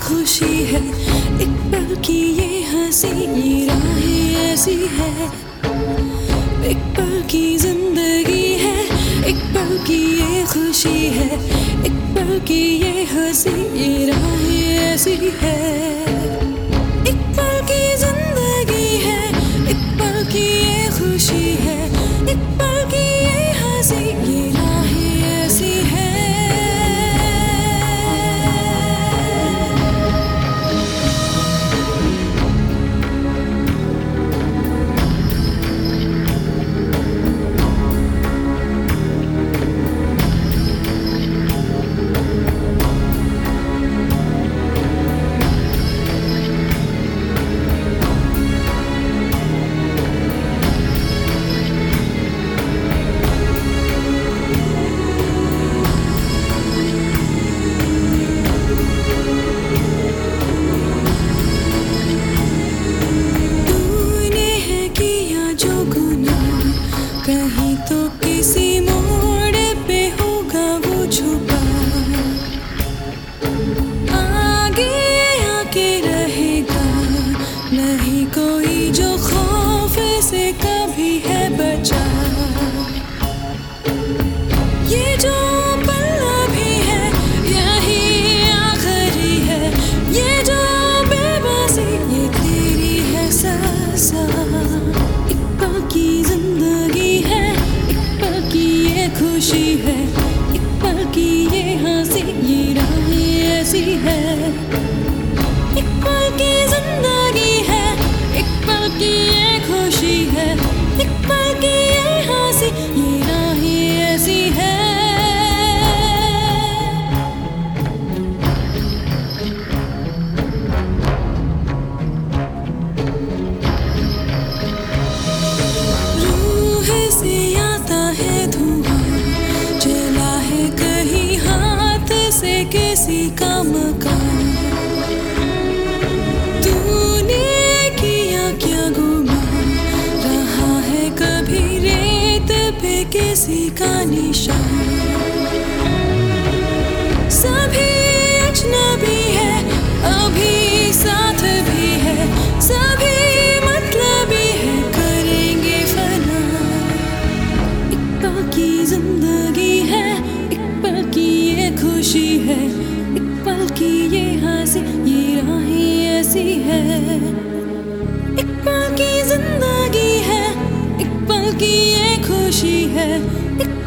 खुशी है, एक पल की ये हंसी, ये राहें ऐसी है। एक पल की जिंदगी है, एक पल की ये खुशी है, एक पल की ये हंसी, ये राहें ऐसी है। एक पल की जिंदगी है, एक पल की ये खुशी है, एक पल की ये हंसी, ये राहें ऐसी है। कहीं तो किसी मोड़ पे होगा वो छुपा, आगे आके रहेगा नहीं कोई जो खौफ से कभी है बचा। ये जो पल भी है यही आखिरी है, ये जो बेबसी ये तेरी है सजा। एक पल की जिंदगी है, एक पल की ये खुशी है, एक पल की ये हंसी, ये राहें ऐसी है। एक पल की जिंदगी है, एक पल की ये खुशी है, एक पल की ये हंसी, ये राहें ऐसी है। किसी का मकान तूने किया क्या गुमा, रहा है कभी रेत पे किसी का निशान। सभी अजनबी है अभी साथ भी है, सभी मतलबी है करेंगे फना। एक पल की जिंदगी है, एक पल की ये खुशी है, एक पल की ये हंसी, ये राहें ऐसी है। एक पल की जिंदगी है, एक पल की ये खुशी है, एक